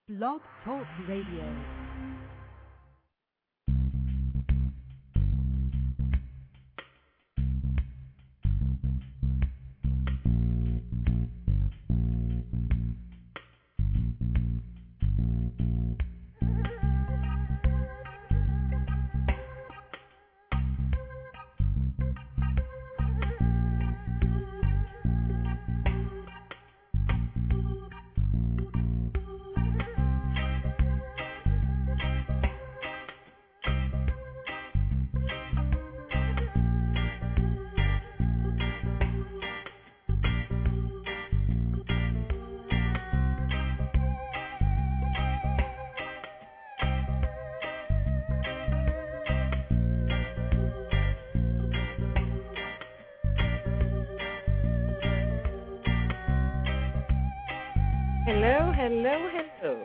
Blog Talk Radio. Hello, hello, hello.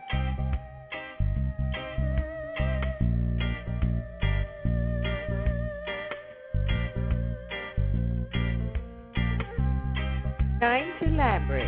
Time to elaborate.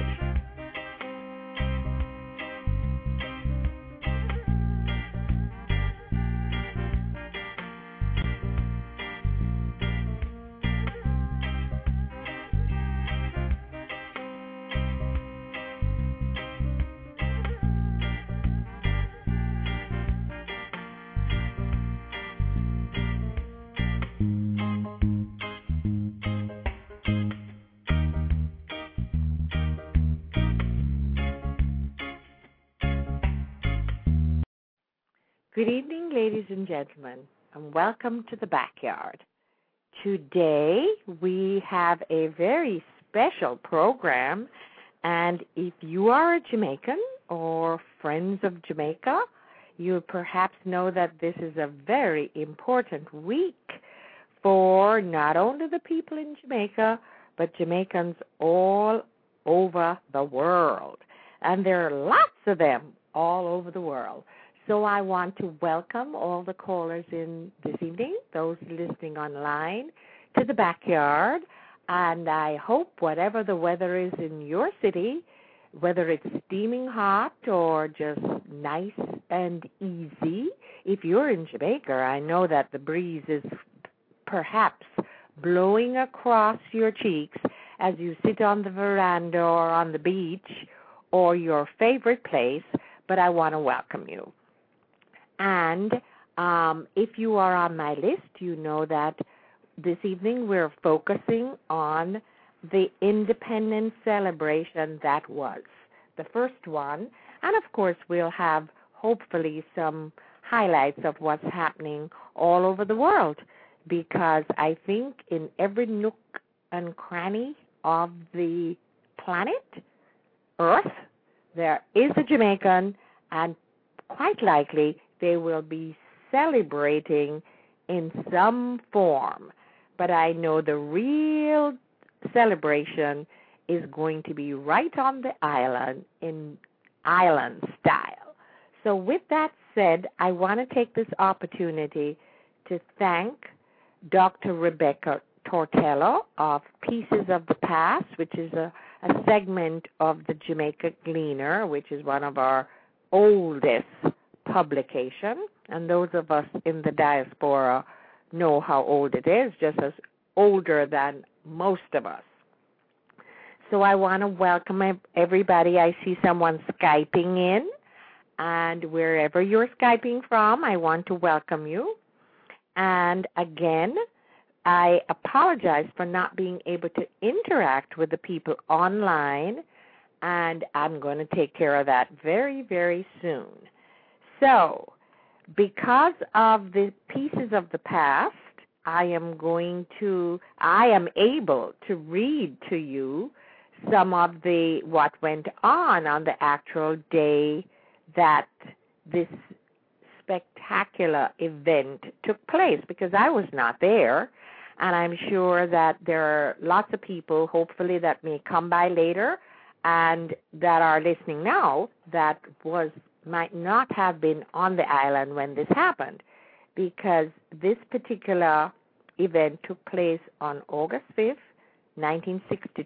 Good evening, ladies and gentlemen, and welcome to the backyard. Today, we have a very special program, and if you are a Jamaican or friends of Jamaica, you perhaps know that this is a very important week for not only the people in Jamaica, but Jamaicans all over the world. And there are lots of them all over the world. So I want to welcome all the callers in this evening, those listening online, to the backyard. And I hope whatever the weather is in your city, whether it's steaming hot or just nice and easy, if you're in Jamaica, I know that the breeze is perhaps blowing across your cheeks as you sit on the veranda or on the beach or your favorite place, but I want to welcome you. And if you are on my list, you know that this evening we're focusing on the independence celebration that was the first one. And, of course, we'll have hopefully some highlights of what's happening all over the world, because I think in every nook and cranny of the planet, Earth, there is a Jamaican, and quite likely they will be celebrating in some form. But I know the real celebration is going to be right on the island in island style. So with that said, I want to take this opportunity to thank Dr. Rebecca Tortello of Pieces of the Past, which is a segment of the Jamaica Gleaner, which is one of our oldest publication, and those of us in the diaspora know how old it is, just as older than most of us. So I want to welcome everybody. I see someone Skyping in, and wherever you're Skyping from, I want to welcome you. And again, I apologize for not being able to interact with the people online, and I'm going to take care of that very, very soon. So, because of the Pieces of the Past, I am able to read to you some of what went on the actual day that this spectacular event took place, because I was not there, and I'm sure that there are lots of people, hopefully, that may come by later and that are listening now that might not have been on the island when this happened, because this particular event took place on August 5th,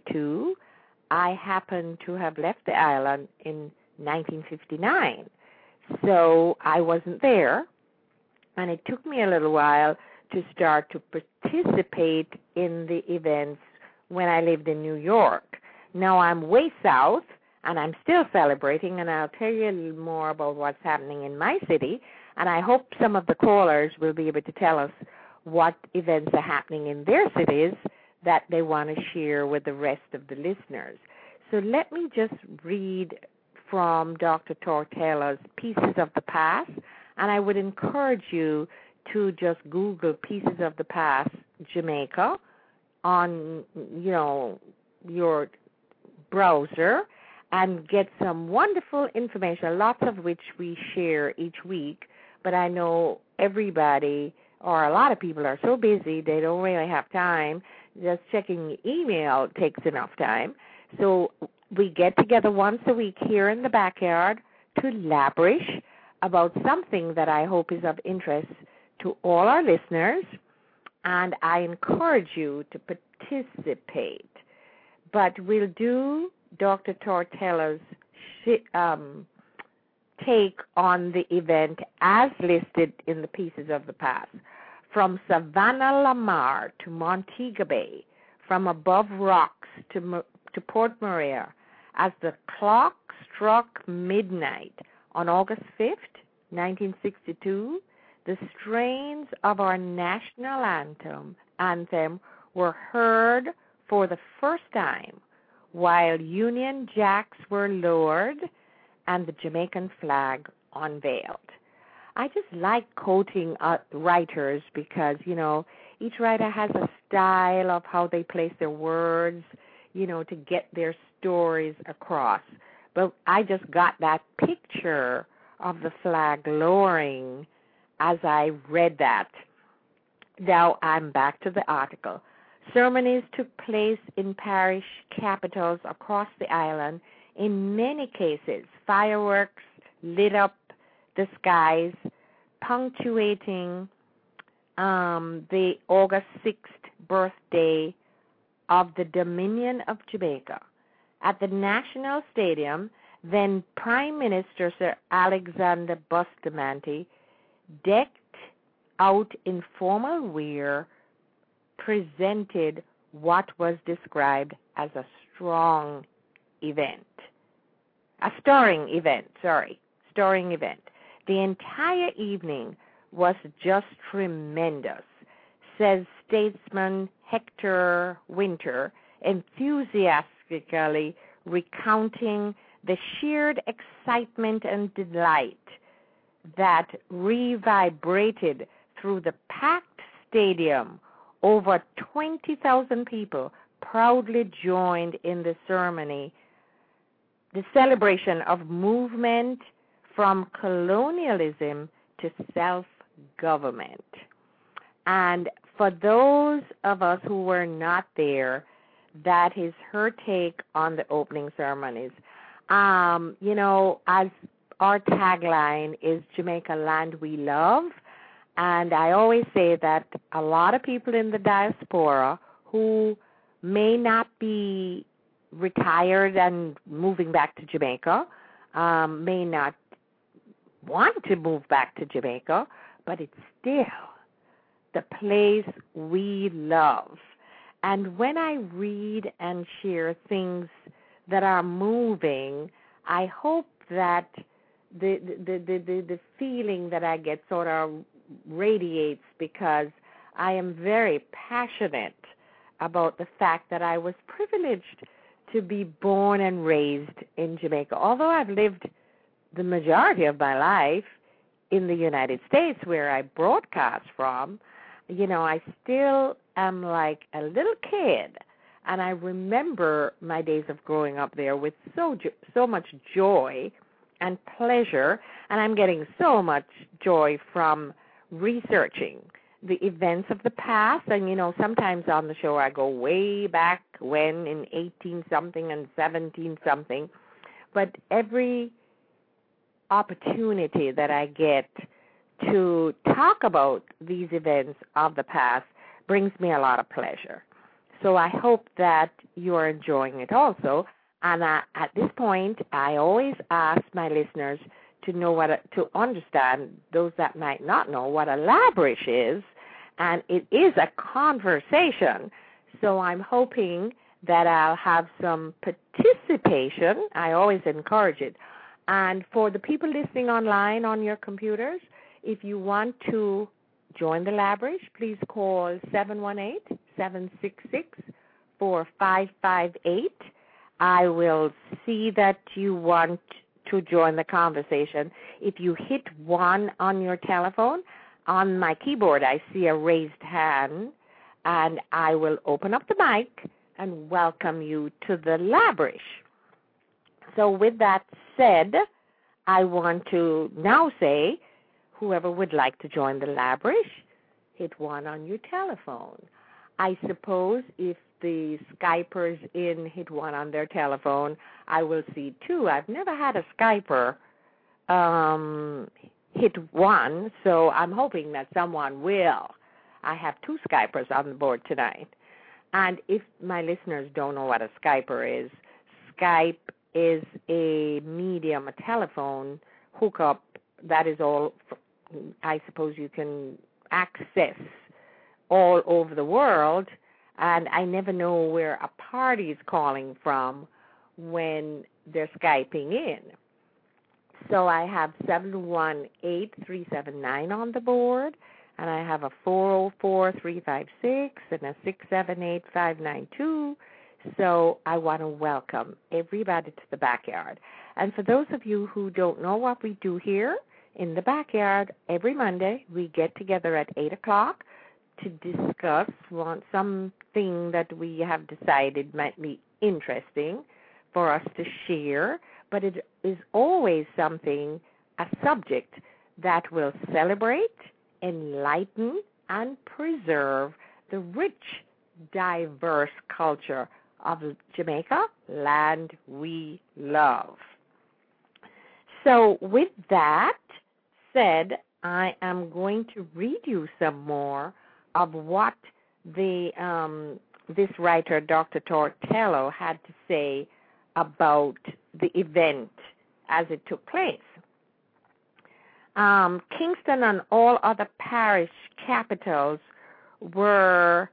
1962. I happened to have left the island in 1959. So I wasn't there, and it took me a little while to start to participate in the events when I lived in New York. Now I'm way south, and I'm still celebrating, and I'll tell you a little more about what's happening in my city, and I hope some of the callers will be able to tell us what events are happening in their cities that they want to share with the rest of the listeners. So let me just read from Dr. Tortela's Pieces of the Past, and I would encourage you to just Google Pieces of the Past Jamaica on, your browser and get some wonderful information, lots of which we share each week. But I know everybody or a lot of people are so busy they don't really have time. Just checking email takes enough time. So we get together once a week here in the backyard to labrish about something that I hope is of interest to all our listeners, and I encourage you to participate. But we'll do Dr. Tortela's take on the event as listed in the Pieces of the Past. From Savannah Lamar to Montego Bay, from Above Rocks to Port Maria, as the clock struck midnight on August 5th, 1962, the strains of our national anthem were heard for the first time while Union Jacks were lowered and the Jamaican flag unveiled. I just like quoting writers because, each writer has a style of how they place their words, to get their stories across. But I just got that picture of the flag lowering as I read that. Now I'm back to the article. Ceremonies took place in parish capitals across the island. In many cases, fireworks lit up the skies, punctuating the August 6th birthday of the Dominion of Jamaica. At the National Stadium, then Prime Minister Sir Alexander Bustamante, decked out in formal wear, presented what was described as a stirring event. The entire evening was just tremendous, says statesman Hector Winter, enthusiastically recounting the shared excitement and delight that reverberated through the packed stadium. Over 20,000 people proudly joined in the ceremony, the celebration of movement from colonialism to self-government. And for those of us who were not there, that is her take on the opening ceremonies. As our tagline is Jamaica Land We Love, and I always say that a lot of people in the diaspora who may not be retired and moving back to Jamaica, may not want to move back to Jamaica, but it's still the place we love. And when I read and share things that are moving, I hope that the feeling that I get sort of radiates, because I am very passionate about the fact that I was privileged to be born and raised in Jamaica. Although I've lived the majority of my life in the United States where I broadcast from, I still am like a little kid. And I remember my days of growing up there with so much joy and pleasure, and I'm getting so much joy from researching the events of the past. And, sometimes on the show I go way back when in 18-something and 17-something. But every opportunity that I get to talk about these events of the past brings me a lot of pleasure. So I hope that you're enjoying it also. And at this point, I always ask my listeners to know to understand, those that might not know what a labrish is, and it is a conversation. So I'm hoping that I'll have some participation. I always encourage it. And for the people listening online on your computers, if you want to join the labrish, please call 718-766-4558. I will see that you want to join the conversation. If you hit 1 on your telephone, on my keyboard I see a raised hand, and I will open up the mic and welcome you to the labrish. So with that said, I want to now say, whoever would like to join the labrish, hit 1 on your telephone. I suppose if the Skypers in hit 1 on their telephone, I will see 2. I've never had a Skyper hit 1, so I'm hoping that someone will. I have 2 Skypers on the board tonight. And if my listeners don't know what a Skyper is, Skype is a medium, a telephone hookup that is all, I suppose you can access all over the world, and I never know where a party is calling from when they're Skyping in. So I have 718-379 on the board, and I have a 404-356 and a 678-592. So I want to welcome everybody to the backyard. And for those of you who don't know what we do here in the backyard, every Monday we get together at 8 o'clock to discuss something that we have decided might be interesting for us to share, but it is always a subject that will celebrate, enlighten, and preserve the rich, diverse culture of Jamaica, land we love. So with that said, I am going to read you some more of what this writer, Dr. Tortello, had to say about the event as it took place. Kingston and all other parish capitals were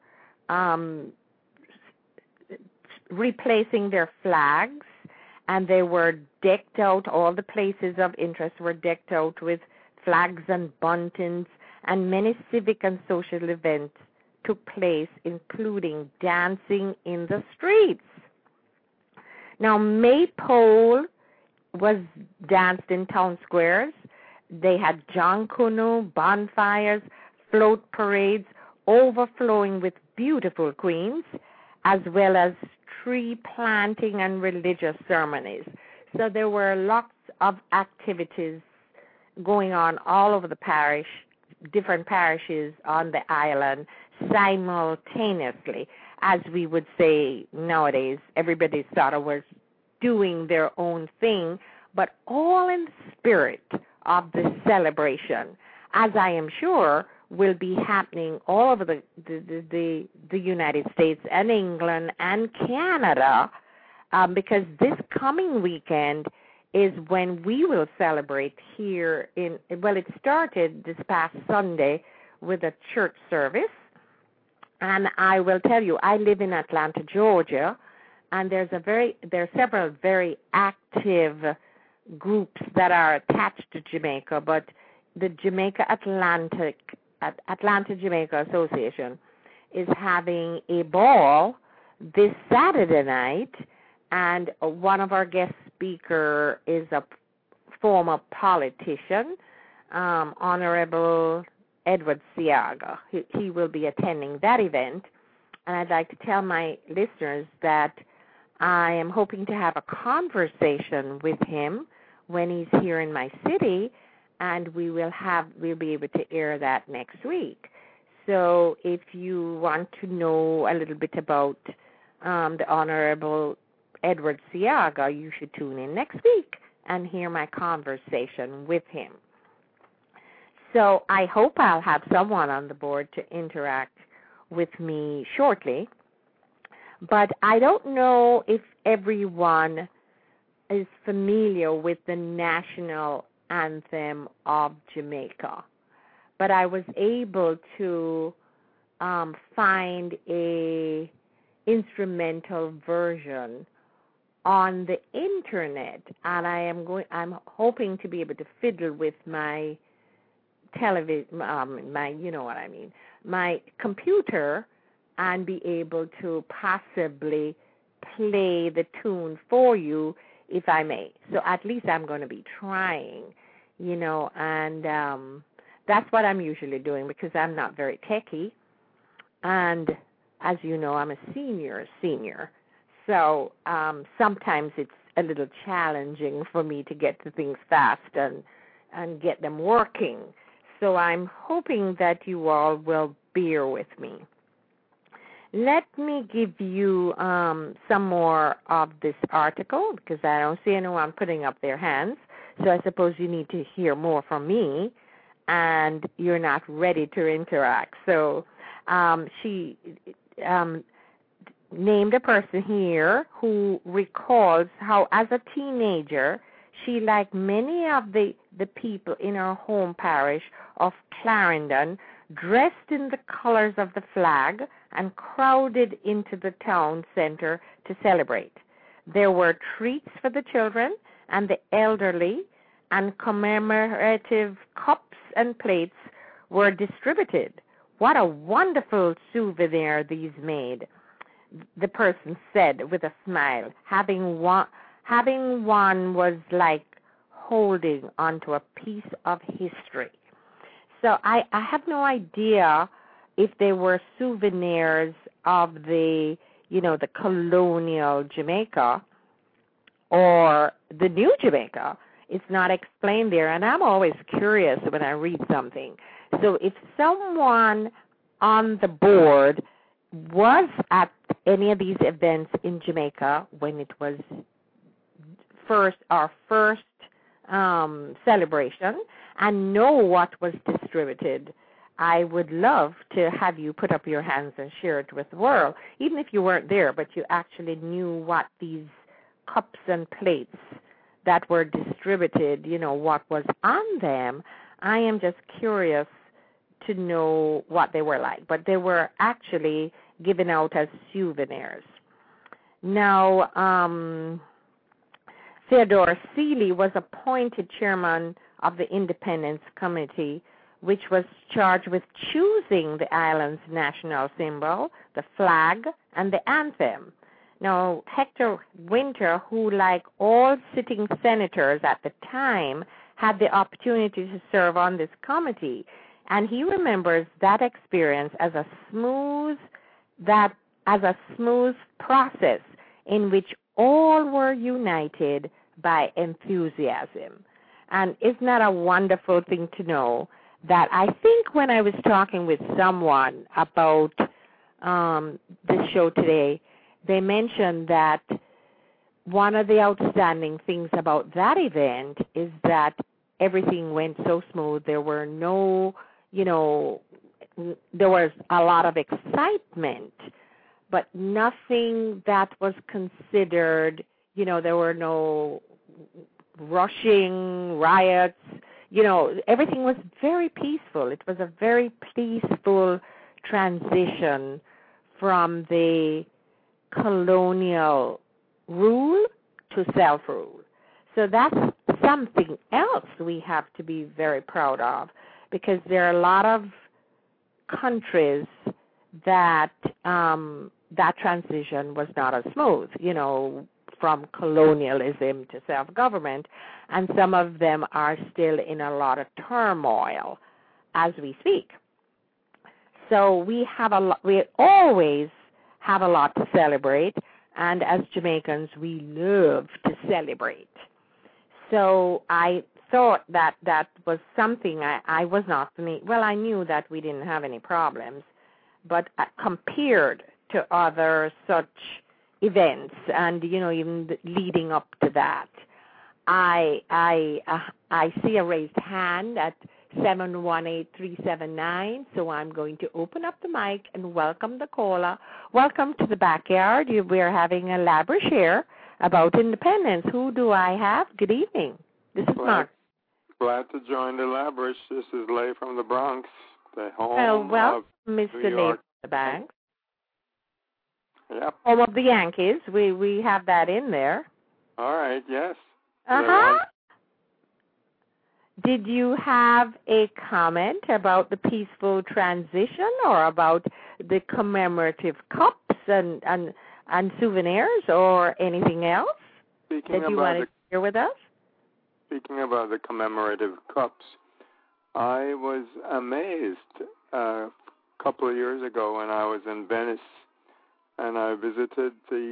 replacing their flags, and they were decked out. All the places of interest were decked out with flags and buntings, and many civic and social events took place, including dancing in the streets. Now, Maypole was danced in town squares. They had John Canoe, bonfires, float parades, overflowing with beautiful queens, as well as tree planting and religious ceremonies. So there were lots of activities going on all over the parish, different parishes on the island simultaneously. As we would say nowadays, everybody sort of was doing their own thing, but all in the spirit of the celebration, as I am sure will be happening all over the United States and England and Canada, because this coming weekend is when we will celebrate here it started this past Sunday with a church service. And I will tell you, I live in Atlanta, Georgia, and there are several very active groups that are attached to Jamaica, but the Atlanta Jamaica Association is having a ball this Saturday night, and one of our guest speaker is a former politician, Honorable Edward Seaga. He will be attending that event, and I'd like to tell my listeners that I am hoping to have a conversation with him when he's here in my city, and we'll be able to air that next week. So if you want to know a little bit about the Honorable Edward Seaga, you should tune in next week and hear my conversation with him. So I hope I'll have someone on the board to interact with me shortly. But I don't know if everyone is familiar with the National anthem of Jamaica. But I was able to find a instrumental version on the internet, and I'm hoping to be able to fiddle with my television, my computer, and be able to possibly play the tune for you if I may. So at least I'm going to be trying, and that's what I'm usually doing because I'm not very techy. And as you know, I'm a senior. So sometimes it's a little challenging for me to get to things fast and get them working. So I'm hoping that you all will bear with me. Let me give you some more of this article because I don't see anyone putting up their hands. So I suppose you need to hear more from me, and you're not ready to interact. So she named a person here who recalls how, as a teenager, she, like many of the people in her home parish of Clarendon, dressed in the colors of the flag and crowded into the town center to celebrate. There were treats for the children and the elderly, and commemorative cups and plates were distributed. What a wonderful souvenir these made, the person said with a smile. Having one was like holding onto a piece of history. So I have no idea if they were souvenirs of the colonial Jamaica or the new Jamaica. It's not explained there, and I'm always curious when I read something. So if someone on the board was at any of these events in Jamaica when it was our first celebration and know what was distributed, I would love to have you put up your hands and share it with the world, even if you weren't there, but you actually knew what these cups and plates that were distributed, what was on them. I am just curious to know what they were like, but they were actually given out as souvenirs. Now, Theodore Seeley was appointed chairman of the Independence Committee, which was charged with choosing the island's national symbol, the flag, and the anthem. Now, Hector Winter, who, like all sitting senators at the time, had the opportunity to serve on this committee, and he remembers that experience as a smooth process in which all were united by enthusiasm. And isn't that a wonderful thing to know? That I think when I was talking with someone about this show today, they mentioned that one of the outstanding things about that event is that everything went so smooth. There were there was a lot of excitement, but nothing that was considered, there were no rushing, riots. Everything was very peaceful. It was a very peaceful transition from the colonial rule to self-rule. So that's something else we have to be very proud of, because there are a lot of countries that that transition was not as smooth, from colonialism to self-government, and some of them are still in a lot of turmoil as we speak. So we always have a lot to celebrate, and as Jamaicans, we love to celebrate. So I thought that was something I was not familiar. Well, I knew that we didn't have any problems, but compared to other such events, and even leading up to that, I see a raised hand at 718-379, so I'm going to open up the mic and welcome the caller. Welcome to the backyard. We're having a elaborate share about independence. Who do I have? Good evening. This is Mark. glad to join the Labrish. This is Lay from the Bronx, the home well, of Mr. New Lay York. the Banks. Yep. Home of the Yankees. We have that in there. All right, yes. Uh-huh. Did you have a comment about the peaceful transition or about the commemorative cups and souvenirs or anything else Speaking that you about wanted to share with us? Speaking about the commemorative cups, I was amazed a couple of years ago when I was in Venice, and I visited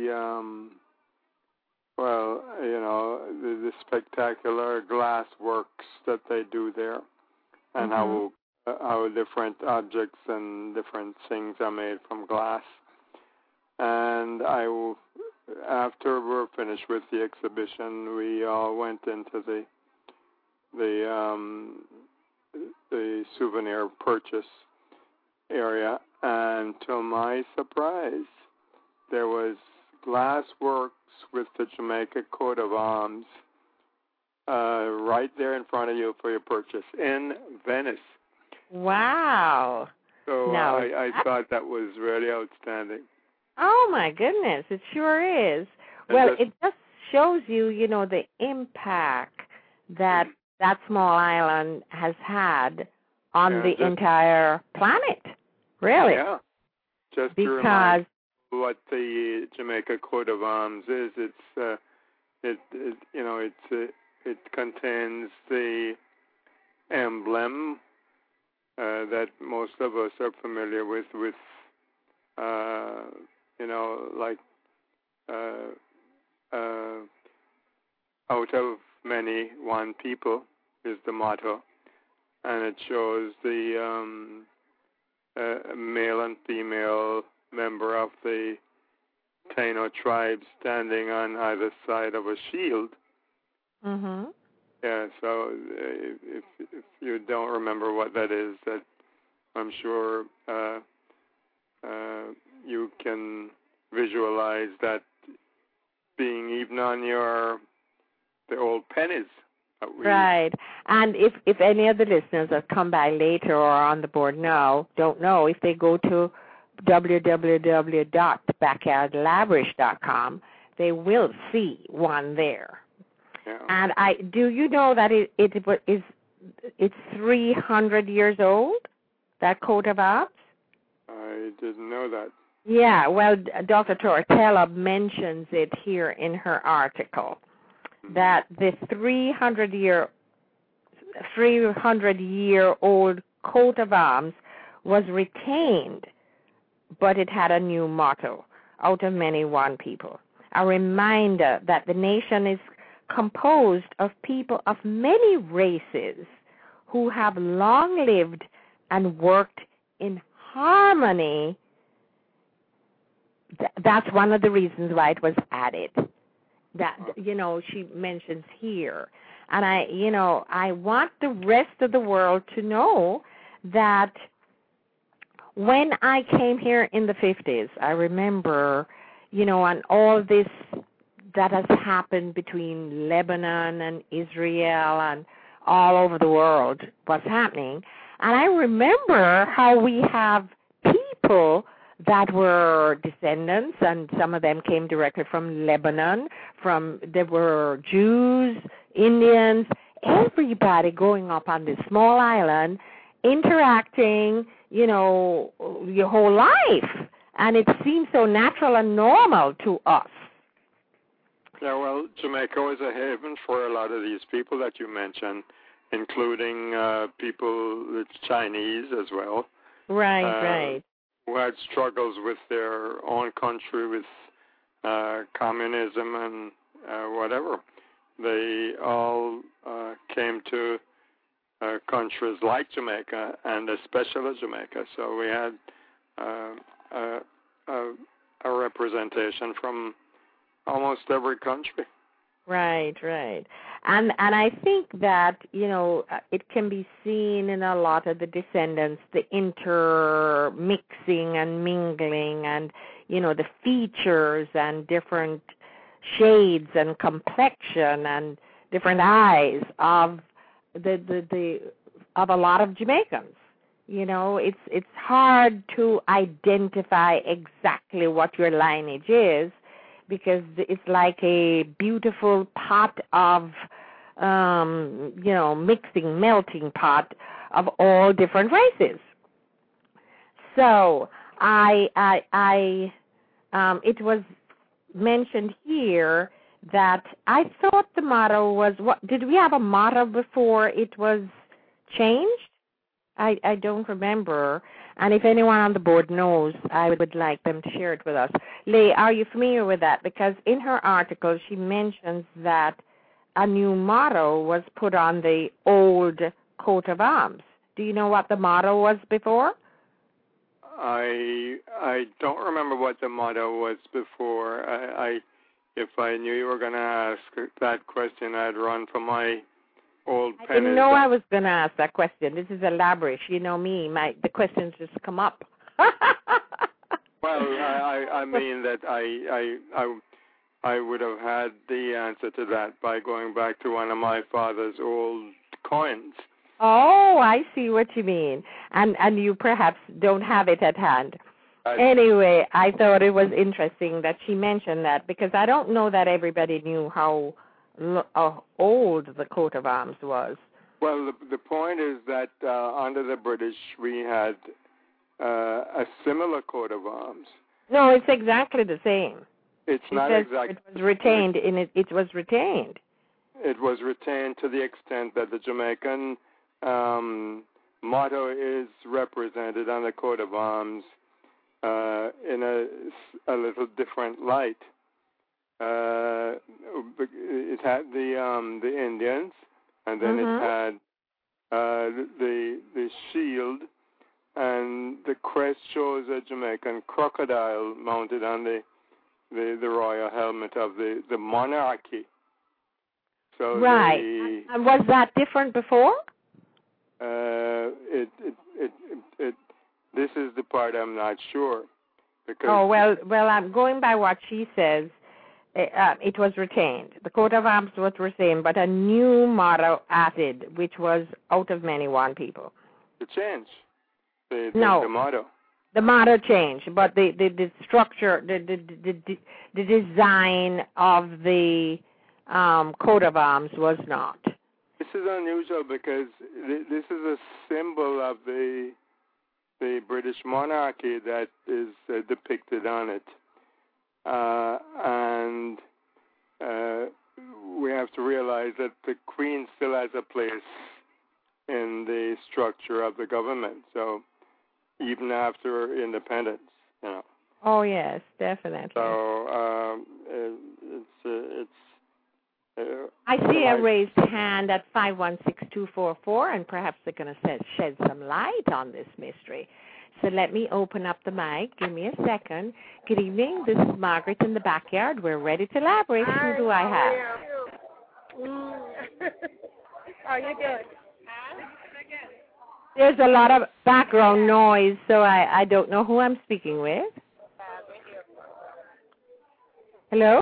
the spectacular glass works that they do there, and how different objects and different things are made from glass. And after we're finished with the exhibition, we all went into the souvenir purchase area, and to my surprise, there was glass works with the Jamaica coat of arms right there in front of you for your purchase in Venice. Wow. So now, I thought that was really outstanding. Oh, my goodness. It sure is. Well, it just shows you, the impact that that small island has had on the entire planet, really. Yeah. Just to remind what the Jamaica coat of arms is, it contains the emblem that most of us are familiar with out of many, one people is the motto, and it shows the male and female member of the Taino tribe standing on either side of a shield. Mm-hmm. Yeah, so if you don't remember what that is, that I'm sure you can visualize that being even on the old pennies. Right. And if any of the listeners that come by later or are on the board now don't know, if they go to www.backyardlabrish.com, they will see one there. Yeah. And do you know that it's 300 years old, that coat of arms? I didn't know that. Yeah, well, Dr. Tortella mentions it here in her article, that the 300-year-old coat of arms was retained, but it had a new motto, out of many one people. A reminder that the nation is composed of people of many races who have long lived and worked in harmony. That's one of the reasons why it was added. That, she mentions here. And I want the rest of the world to know that when I came here in the 50s, I remember, and all this that has happened between Lebanon and Israel and all over the world, what's happening. And I remember how we have people that were descendants, and some of them came directly from Lebanon. There were Jews, Indians, everybody growing up on this small island, interacting, your whole life. And it seems so natural and normal to us. Yeah, well, Jamaica was a haven for a lot of these people that you mentioned, including people, Chinese as well. Right. Who had struggles with their own country, with communism and whatever. They all came to countries like Jamaica, and especially Jamaica. So we had a representation from almost every country. Right. And I think that, it can be seen in a lot of the descendants, the intermixing and mingling and, the features and different shades and complexion and different eyes of of a lot of Jamaicans. It's hard to identify exactly what your lineage is, because it's like a beautiful pot of, melting pot of all different races. So it was mentioned here that I thought the motto was, did we have a motto before it was changed? I don't remember. And if anyone on the board knows, I would like them to share it with us. Leigh, are you familiar with that? Because in her article, she mentions that a new motto was put on the old coat of arms. Do you know what the motto was before? I don't remember what the motto was before. If I knew you were going to ask that question, I'd run for my old pen. I didn't know I was going to ask that question. This is elaborate. You know me. The questions just come up. Well, I mean that I would have had the answer to that by going back to one of my father's old coins. Oh, I see what you mean. And you perhaps don't have it at hand. Anyway, I thought it was interesting that she mentioned that, because I don't know that everybody knew how old the coat of arms was. Well, the point is that under the British we had a similar coat of arms. No, it's exactly the same. It's not exactly. It was retained. It was retained. It was retained to the extent that the Jamaican motto is represented on the coat of arms in a little different light. It had the Indians, and then it had the shield, and the crest shows a Jamaican crocodile mounted on the royal helmet of the monarchy. So right. And was that different before? This is the part I'm not sure. Because well, I'm going by what she says. It was retained. The coat of arms was retained, but a new motto added, which was out of many one people. The change. The motto. The motto changed, but the structure, the design of the coat of arms was not. This is unusual because this is a symbol of the British monarchy that is depicted on it. And we have to realize that the Queen still has a place in the structure of the government. So even after independence, Oh yes, definitely. So I see a raised hand at 516-244, and perhaps they're going to shed some light on this mystery. So let me open up the mic. Give me a second. Good evening. This is Margaret in the backyard. We're ready to elaborate. Who do I have? Are you good? There's a lot of background noise, so I don't know who I'm speaking with. Hello?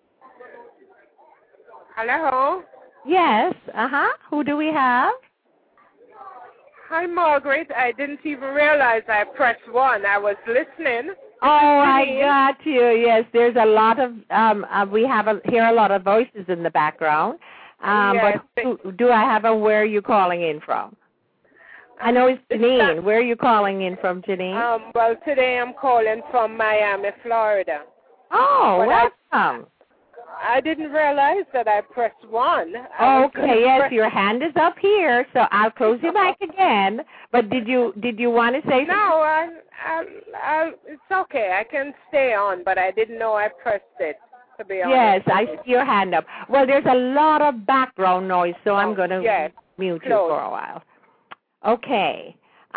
Hello? Yes. Who do we have? Hi, Margaret. I didn't even realize I pressed 1. I was listening. Oh, I got you. Yes, there's a lot of, we hear a lot of voices in the background. Yes. But do I have where are you calling in from? I know it's Janine. Where are you calling in from, Janine? Well, today I'm calling from Miami, Florida. Oh, welcome. I didn't realize that I pressed 1. Okay, yes, your hand is up here, so I'll close your mic again. But did you want to say something? No, it's okay. I can stay on, but I didn't know I pressed it, to be honest. Yes, I see your hand up. Well, there's a lot of background noise, so I'm going to mute you for a while. Okay.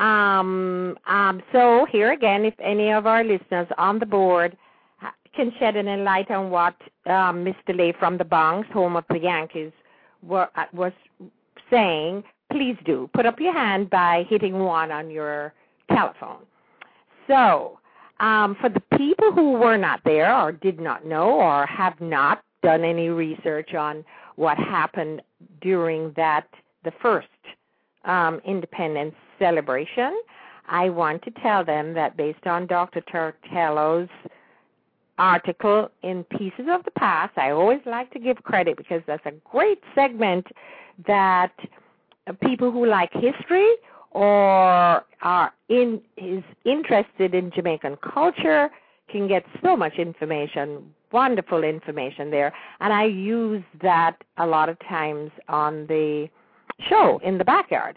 So here again, if any of our listeners on the board can shed any light on what Mr. Leigh from the Bronx, home of the Yankees, was saying, please do. Put up your hand by hitting 1 on your telephone. So for the people who were not there or did not know or have not done any research on what happened during that the first independence celebration, I want to tell them that based on Dr. Turtello's article in Pieces of the Past, I always like to give credit because that's a great segment that people who like history or is interested in Jamaican culture can get so much information, wonderful information there. And I use that a lot of times on the show in the backyard.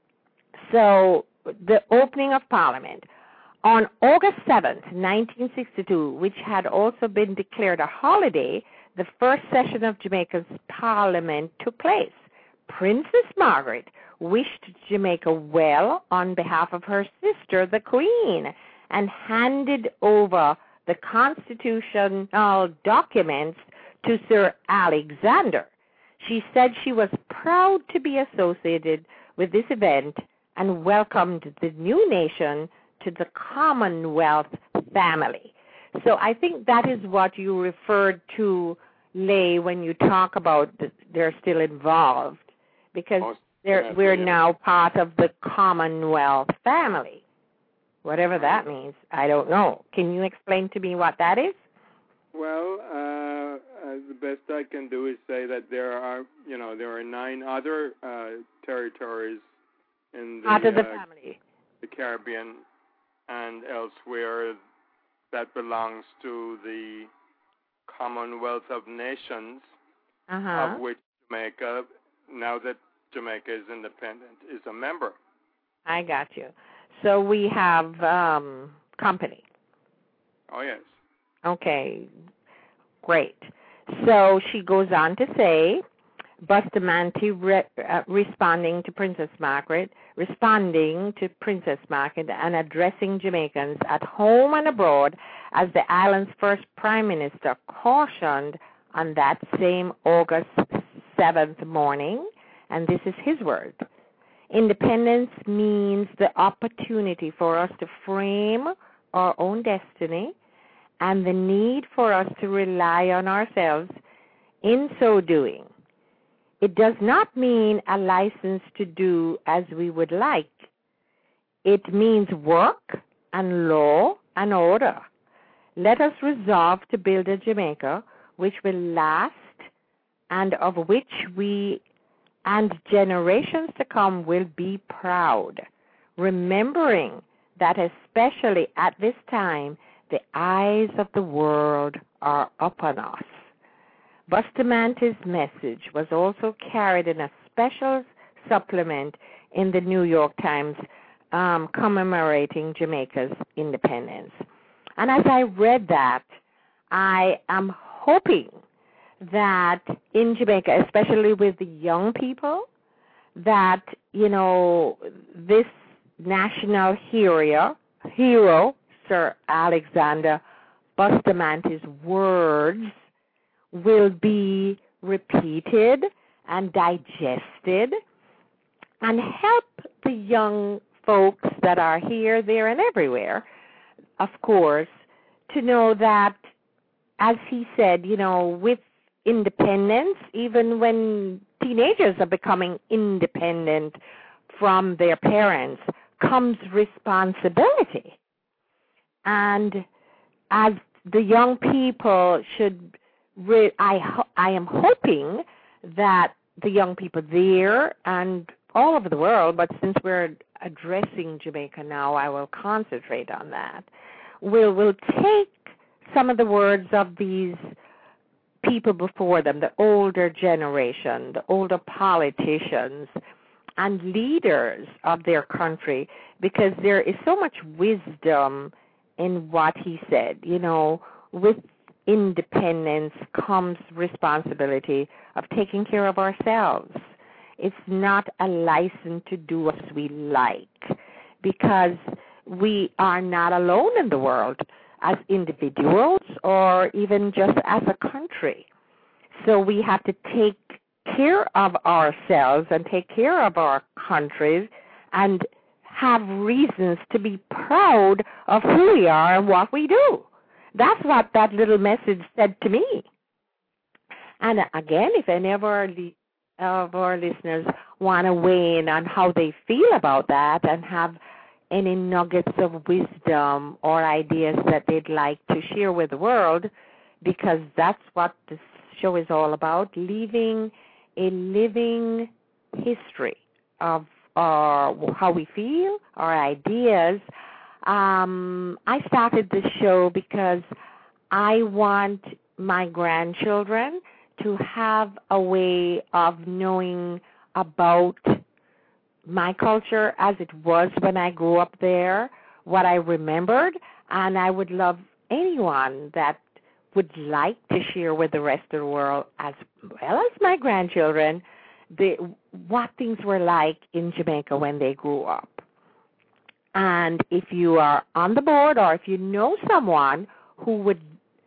So the opening of Parliament. On August 7th, 1962, which had also been declared a holiday, the first session of Jamaica's Parliament took place. Princess Margaret wished Jamaica well on behalf of her sister, the Queen, and handed over the constitutional documents to Sir Alexander. She said she was proud to be associated with this event and welcomed the new nation to the Commonwealth family. So I think that is what you referred to, Lay, when you talk about they're still involved, because we're now part of the Commonwealth family. Whatever that means, I don't know. Can you explain to me what that is? Well, the best I can do is say that there are 9 other territories in the family, the Caribbean and elsewhere that belongs to the Commonwealth of Nations, of which Jamaica, now that Jamaica is independent, is a member. I got you. So we have company. Oh, yes. Okay, great. So she goes on to say, Bustamante responding to Princess Margaret and addressing Jamaicans at home and abroad as the island's first prime minister cautioned on that same August 7th morning, and this is his word. Independence means the opportunity for us to frame our own destiny and the need for us to rely on ourselves in so doing. It does not mean a license to do as we would like. It means work and law and order. Let us resolve to build a Jamaica which will last and of which we and generations to come will be proud, remembering that especially at this time, the eyes of the world are upon us. Bustamante's message was also carried in a special supplement in the New York Times commemorating Jamaica's independence. And as I read that, I am hoping that in Jamaica, especially with the young people, that, this national hero, Sir Alexander Bustamante's words will be repeated and digested and help the young folks that are here, there, and everywhere, of course, to know that, as he said, with independence, even when teenagers are becoming independent from their parents, comes responsibility. And as the young people should, I am hoping that the young people there and all over the world, but since we're addressing Jamaica now, I will concentrate on that, will take some of the words of these people before them, the older generation, the older politicians and leaders of their country, because there is so much wisdom in what he said. With independence comes responsibility of taking care of ourselves. It's not a license to do as we like, because we are not alone in the world as individuals or even just as a country. So we have to take care of ourselves and take care of our countries and have reasons to be proud of who we are and what we do. That's what that little message said to me. And again, if any of our of our listeners want to weigh in on how they feel about that and have any nuggets of wisdom or ideas that they'd like to share with the world, because that's what this show is all about, leaving a living history of how we feel, our ideas. I started this show because I want my grandchildren to have a way of knowing about my culture as it was when I grew up there, what I remembered, and I would love anyone that would like to share with the rest of the world, as well as my grandchildren, what things were like in Jamaica when they grew up. And if you are on the board or if you know someone who would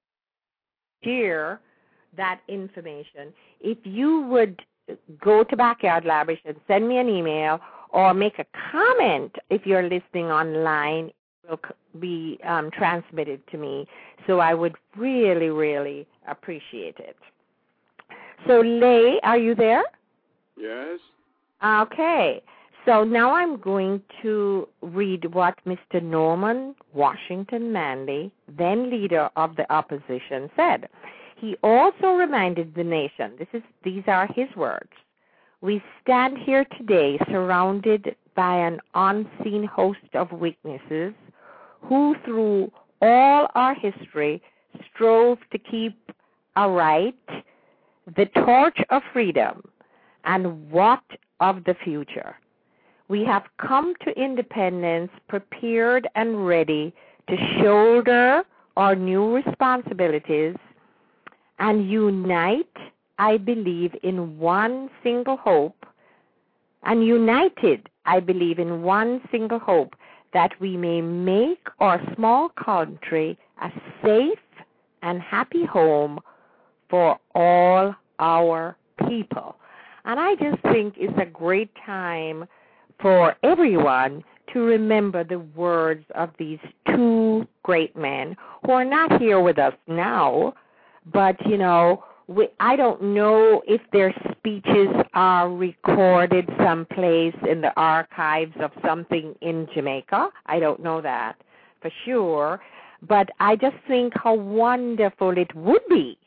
share that information, if you would go to Backyard Labrish and send me an email or make a comment if you're listening online, it will be transmitted to me. So I would really, really appreciate it. So, Lay, are you there? Yes. Okay. So now I'm going to read what Mr. Norman Washington Manley, then leader of the opposition, said. He also reminded the nation, these are his words, "We stand here today surrounded by an unseen host of witnesses who through all our history strove to keep aright the torch of freedom, and what of the future? We have come to independence prepared and ready to shoulder our new responsibilities and unite, I believe, in one single hope, and united, I believe, in one single hope, that we may make our small country a safe and happy home for all our people." And I just think it's a great time for everyone to remember the words of these two great men who are not here with us now, but, you know, I don't know if their speeches are recorded someplace in the archives of something in Jamaica. I don't know that for sure. But I just think how wonderful it would be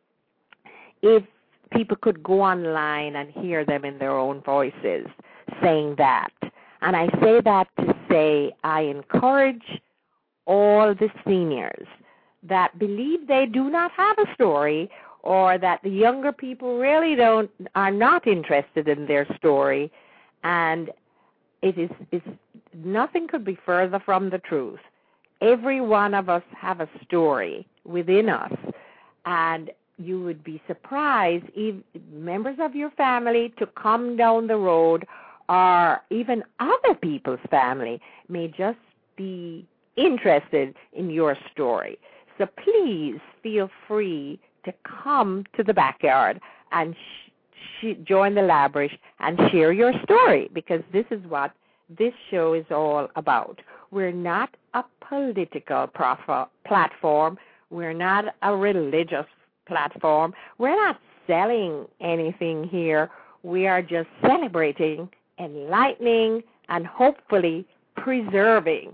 if people could go online and hear them in their own voices saying that. And I say that to say I encourage all the seniors that believe they do not have a story, or that the younger people really are not interested in their story, and it's nothing could be further from the truth. Every one of us have a story within us, and you would be surprised if members of your family to come down the road, or even other people's family may just be interested in your story. So please feel free to come to the Backyard and join the Labrish and share your story, because this is what this show is all about. We're not a political platform. We're not a religious platform. We're not selling anything here. We are just celebrating, enlightening, and hopefully preserving.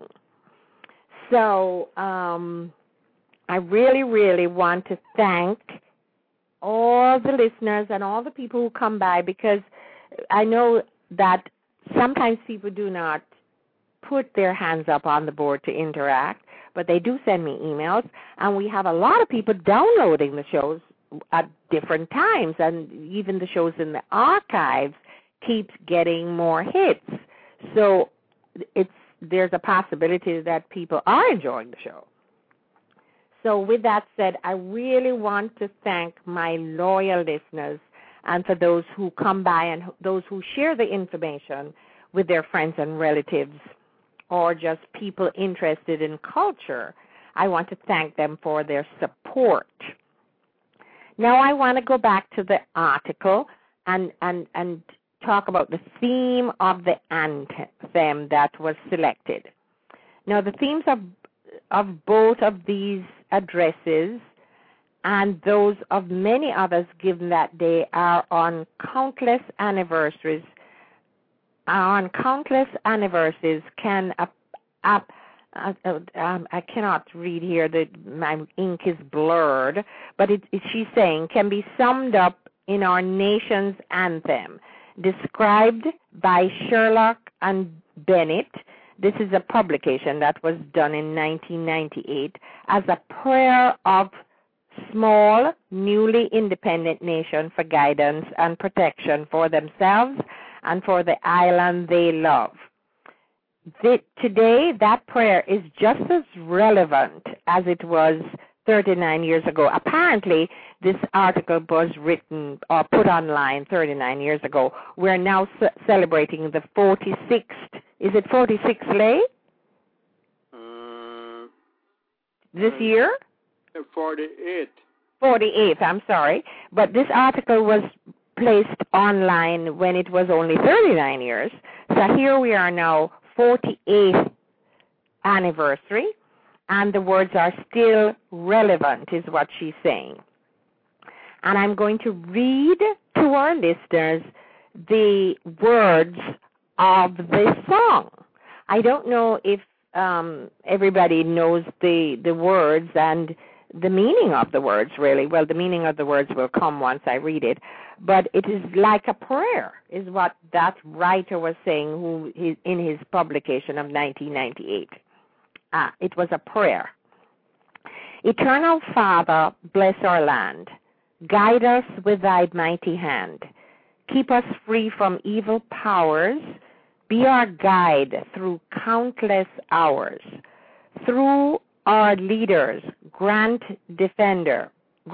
So I really, really want to thank all the listeners and all the people who come by, because I know that sometimes people do not put their hands up on the board to interact, but they do send me emails, and we have a lot of people downloading the shows at different times, and even the shows in the archives keeps getting more hits. So there's a possibility that people are enjoying the show. So with that said, I really want to thank my loyal listeners, and for those who come by and those who share the information with their friends and relatives, or just people interested in culture. I want to thank them for their support. Now I want to go back to the article and talk about the theme of the anthem that was selected. Now the themes of both of these addresses and those of many others given that day are on countless anniversaries. I cannot read here, my ink is blurred, but she's saying can be summed up in our nation's anthem, described by Sherlock and Bennett. This is a publication that was done in 1998 as a prayer of small, newly independent nation for guidance and protection for themselves and for the island they love. Today, that prayer is just as relevant as it was 39 years ago. Apparently, this article was written or put online 39 years ago. We're now celebrating the 46th. Is it 46th lay? This year? 48. 48th, I'm sorry. But this article was placed online when it was only 39 years. So here we are now, 48th anniversary, and the words are still relevant, is what she's saying. And I'm going to read to our listeners the words of this song. I don't know if everybody knows the words and the meaning of the words, really. Well, the meaning of the words will come once I read it. But it is like a prayer, is what that writer was saying in his publication of 1998. It was a prayer. Eternal Father, bless our land. Guide us with thy mighty hand. Keep us free from evil powers. Be our guide through countless hours. Through our leaders, great defender,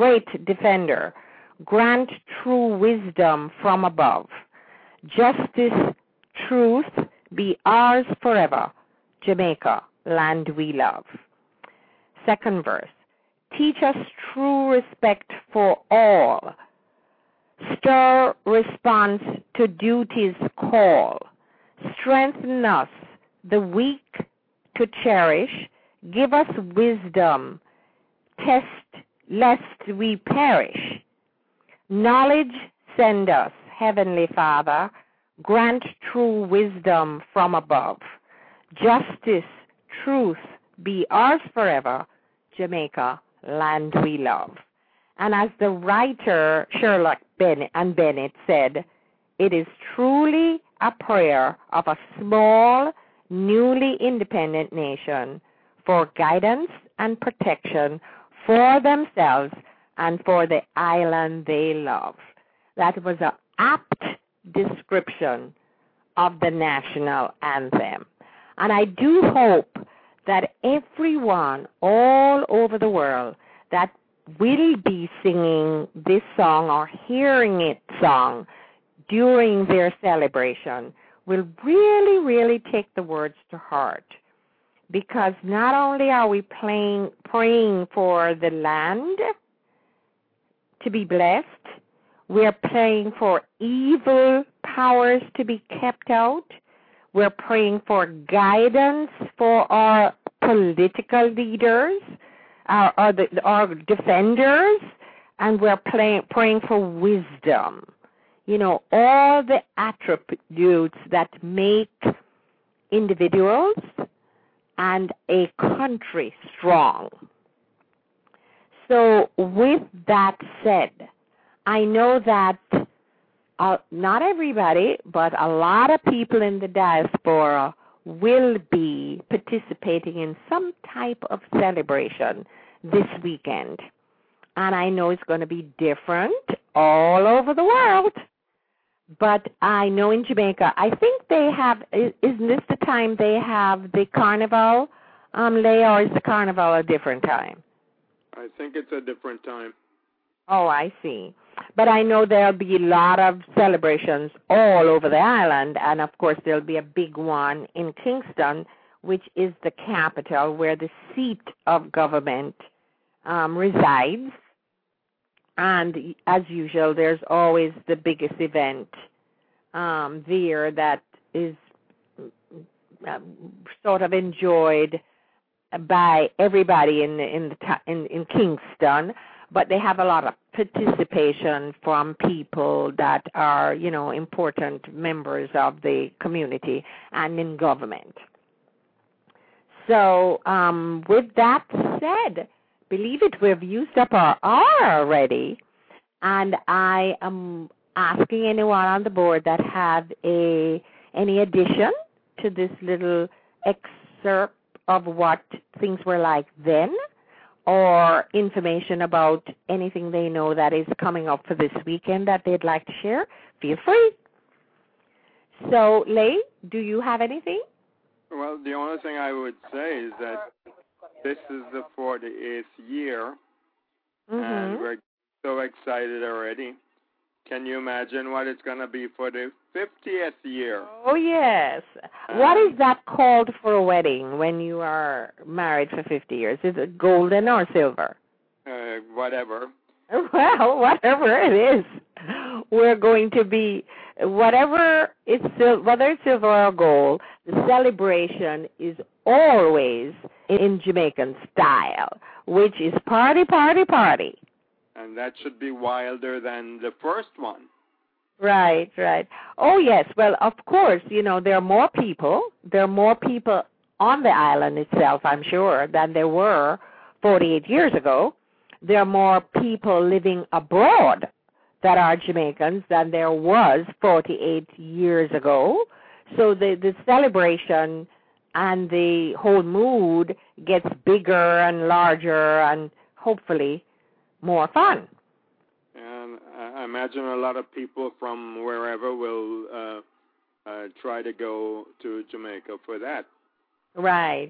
grant true wisdom from above. Justice, truth, be ours forever. Jamaica, land we love. Second verse. Teach us true respect for all. Stir response to duty's call. Strengthen us, the weak, to cherish. Give us wisdom. Test lest we perish. Knowledge send us, Heavenly Father. Grant true wisdom from above. Justice, truth, be ours forever. Jamaica, land we love. And as the writer Sherlock Bennett said, it is truly a prayer of a small, newly independent nation for guidance and protection for themselves and for the island they love. That was an apt description of the national anthem. And I do hope that everyone all over the world that will be singing this song or hearing it sung during their celebration will really, really take the words to heart. Because not only are we praying for the land to be blessed, we're praying for evil powers to be kept out. We're praying for guidance for our political leaders, our defenders, and we're praying for wisdom. You know, all the attributes that make individuals and a country strong. So with that said, I know that not everybody, but a lot of people in the diaspora will be participating in some type of celebration this weekend. And I know it's going to be different all over the world. But I know in Jamaica, I think they have, isn't this the time they have the carnival, Leah, or is the carnival a different time? I think it's a different time. Oh, I see. But I know there'll be a lot of celebrations all over the island, and of course there'll be a big one in Kingston, which is the capital where the seat of government resides. And as usual, there's always the biggest event there that is sort of enjoyed by everybody in Kingston. but they have a lot of participation from people that are, important members of the community and in government. So with that said, believe it, we've used up our hour already, and I am asking anyone on the board that have any addition to this little excerpt of what things were like then, or information about anything they know that is coming up for this weekend that they'd like to share, feel free. So, Leigh, do you have anything? Well, the only thing I would say is that this is the 48th year, and we're so excited already. Can you imagine what it's going to be for the 50th year? Oh, yes. What is that called for a wedding when you are married for 50 years? Is it golden or silver? Whatever. Well, whatever it is, we're going to be, whether it's silver or gold, the celebration is always in Jamaican style, which is party, party, party. And that should be wilder than the first one. Right. Oh, yes. Well, of course, there are more people. There are more people on the island itself, I'm sure, than there were 48 years ago. There are more people living abroad that are Jamaicans than there was 48 years ago. So the celebration and the whole mood gets bigger and larger and hopefully more fun. And I imagine a lot of people from wherever will try to go to Jamaica for that. Right.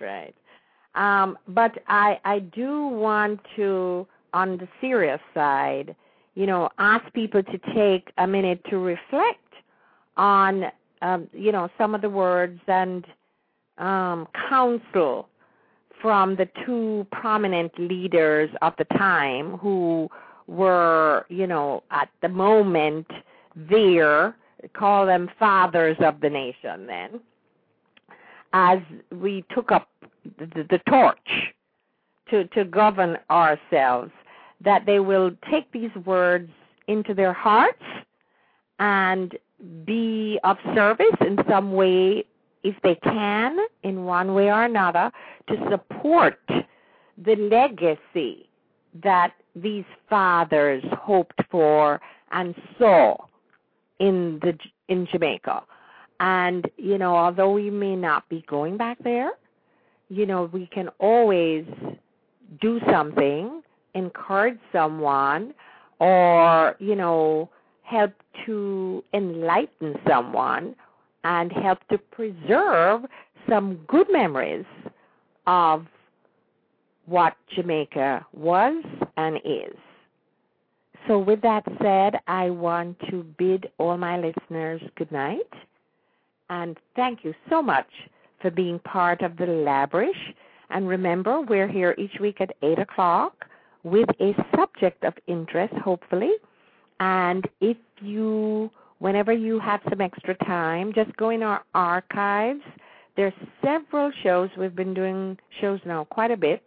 But I do want to, on the serious side, ask people to take a minute to reflect on, some of the words and counsel from the two prominent leaders of the time who were, at the moment there, call them fathers of the nation then, as we took up the torch to govern ourselves, that they will take these words into their hearts and be of service in some way, if they can, in one way or another, to support the legacy that these fathers hoped for and saw in Jamaica. And, although we may not be going back there, we can always do something, encourage someone, or, help to enlighten someone and help to preserve some good memories of what Jamaica was and is. So with that said, I want to bid all my listeners good night, and thank you so much for being part of the Labrish. And remember, we're here each week at 8 o'clock with a subject of interest, hopefully. And if you, whenever you have some extra time, just go in our archives. There's several shows. We've been doing shows now quite a bit.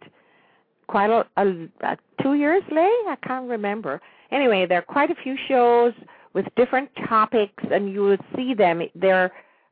2 years, Leigh? I can't remember. Anyway, there are quite a few shows with different topics, and you will see them. They're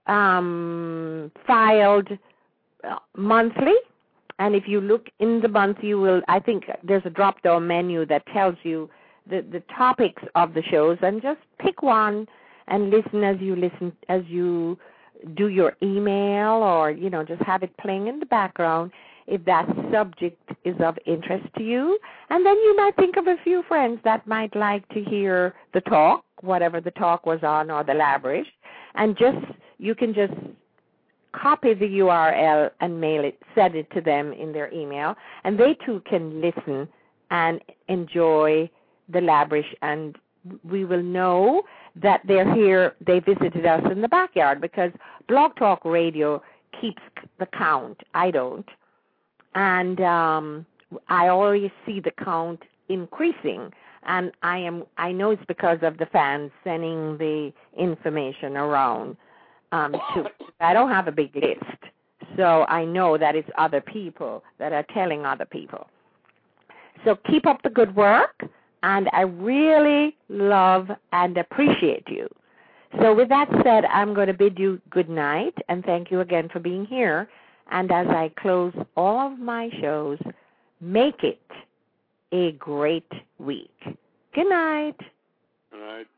filed monthly, and if you look in the month, you will, I think there's a drop-down menu that tells you the topics of the shows, and just pick one and listen as you do your email, or, just have it playing in the background if that subject is of interest to you. And then you might think of a few friends that might like to hear the talk, whatever the talk was on, or the Labrish, and you can just copy the URL and send it to them in their email, and they too can listen and enjoy the Labrish, and we will know that they're here, they visited us in the backyard, because Blog Talk Radio keeps the count. I don't. And I always see the count increasing, and I know it's because of the fans sending the information around. I don't have a big list, so I know that it's other people that are telling other people. So keep up the good work, and I really love and appreciate you. So with that said, I'm going to bid you good night, and thank you again for being here. And as I close all of my shows, make it a great week. Good night. All right.